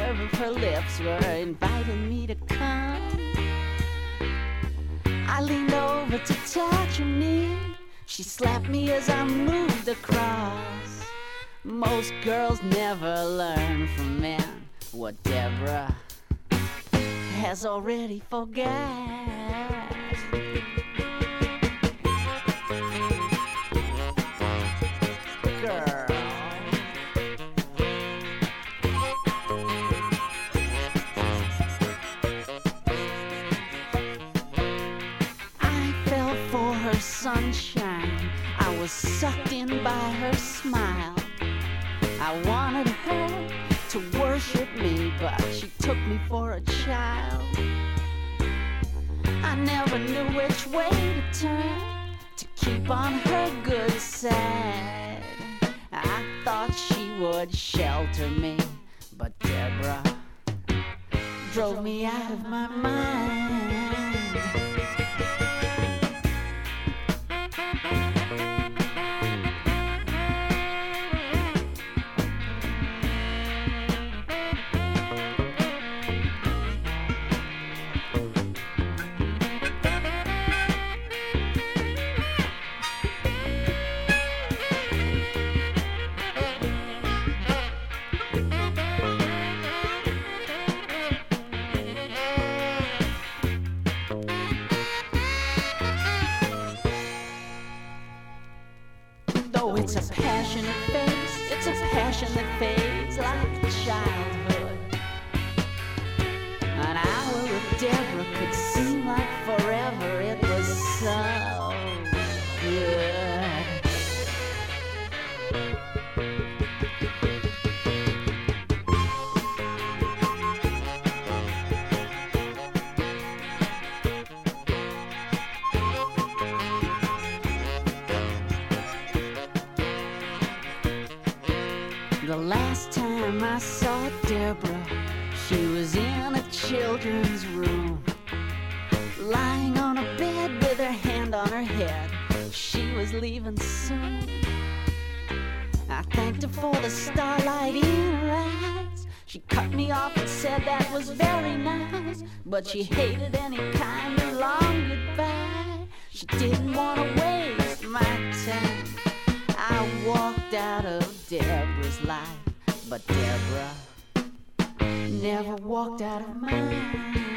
curve of her lips were inviting me to come. I leaned over to touch her knee. She slapped me as I moved across. Most girls never learn from men what Deborah has already forgot. Girl, I fell for her sunshine. I was sucked in by her smile. I wanted her to worship me, but she took me for a child. I never knew which way to turn to keep on her good side. I thought she would shelter me, but Deborah drove me out of my mind. Though it's a passionate face, it's a passion that fades like childhood. An hour with Deborah could seem like forever. It was so good. The last time I saw Deborah, she was in a children's room, lying on a bed with her hand on her head. She was leaving soon. I thanked her for the starlight in her eyes. She cut me off and said that was very nice, but she hated any kind of long goodbye. She didn't want to waste my time. I walked out of Deborah's life, but Deborah never walked out of mine.